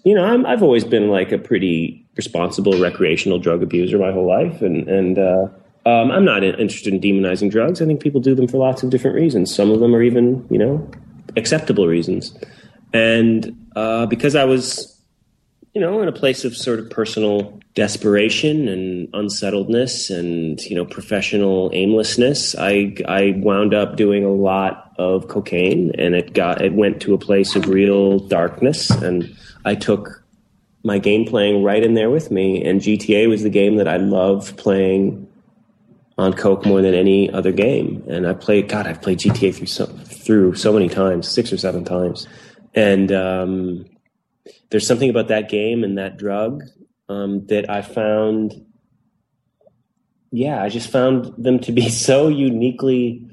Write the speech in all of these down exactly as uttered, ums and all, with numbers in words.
you know, I'm, I've always been like a pretty responsible recreational drug abuser my whole life. And, and uh, um, I'm not interested in demonizing drugs. I think people do them for lots of different reasons. Some of them are even, you know, acceptable reasons. And uh, because I was, you know, in a place of sort of personal desperation and unsettledness and, you know, professional aimlessness, I, I wound up doing a lot of cocaine, and it got, it went to a place of real darkness, and I took my game playing right in there with me. And G T A was the game that I loved playing on coke more than any other game. And I played, God, I've played G T A through so, through so many times, six or seven times. And, um, there's something about that game and that drug um, that I found, yeah, I just found them to be so uniquely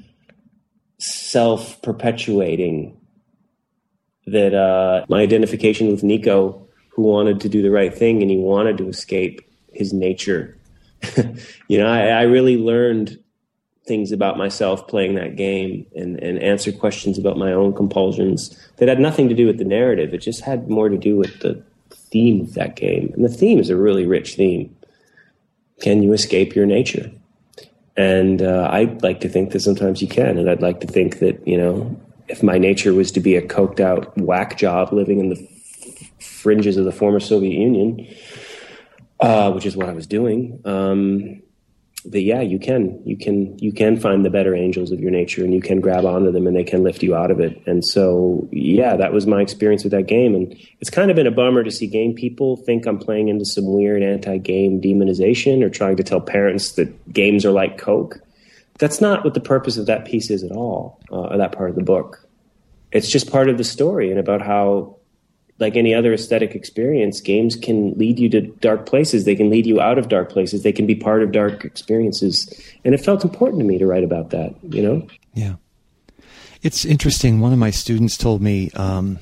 self-perpetuating that uh, my identification with Nico, who wanted to do the right thing and he wanted to escape his nature, you know, I, I really learned things about myself playing that game and, and answered questions about my own compulsions that had nothing to do with the narrative. It just had more to do with the theme of that game. And the theme is a really rich theme. Can you escape your nature? And uh, I'd like to think that sometimes you can. And I'd like to think that, you know, if my nature was to be a coked out whack job living in the f- fringes of the former Soviet Union, uh, which is what I was doing, um, that yeah, you can, you can, you can find the better angels of your nature, and you can grab onto them, and they can lift you out of it. And so, yeah, that was my experience with that game. And it's kind of been a bummer to see game people think I'm playing into some weird anti-game demonization or trying to tell parents that games are like coke. That's not what the purpose of that piece is at all, uh, or that part of the book. It's just part of the story, and about how, like any other aesthetic experience, games can lead you to dark places. They can lead you out of dark places. They can be part of dark experiences. And it felt important to me to write about that, you know? Yeah. It's interesting. One of my students told me, um,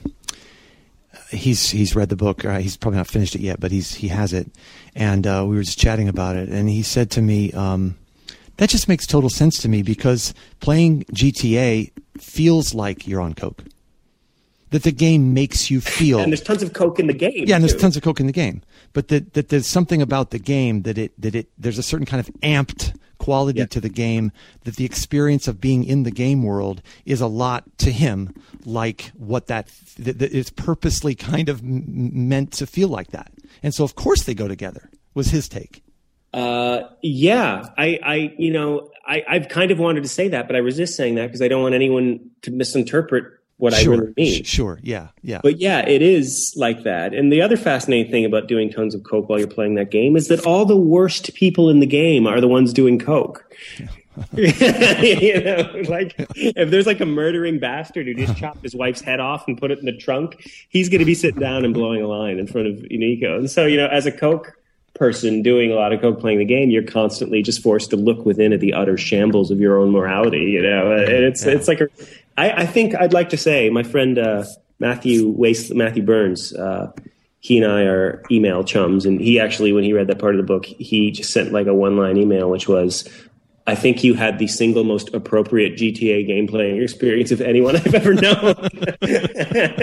he's, he's read the book. Uh, he's probably not finished it yet, but he's, he has it. And, uh, we were just chatting about it. And he said to me, um, that just makes total sense to me, because playing G T A feels like you're on coke. That the game makes you feel. And there's tons of coke in the game. Yeah, and there's too. tons of coke in the game. But that, that there's something about the game that it that it there's a certain kind of amped quality yeah. to the game, that the experience of being in the game world is a lot to him like what that, that, that is purposely kind of m- meant to feel like that. And so of course they go together, was his take. Uh, yeah, I, I, you know, I, I've kind of wanted to say that, but I resist saying that because I don't want anyone to misinterpret what sure, I really mean. Sure, yeah, yeah. But yeah, it is like that. And the other fascinating thing about doing tons of coke while you're playing that game is that all the worst people in the game are the ones doing coke. You know, like if there's like a murdering bastard who just chopped his wife's head off and put it in the trunk, he's going to be sitting down and blowing a line in front of Nico. And so, you know, as a coke person doing a lot of coke playing the game, you're constantly just forced to look within at the utter shambles of your own morality, you know. And it's yeah. it's like a I, I think I'd like to say my friend uh, Matthew Waste, Matthew Burns, uh, he and I are email chums, and he actually, when he read that part of the book, he just sent like a one-line email, which was, I think you had the single most appropriate G T A game playing experience of anyone I've ever known.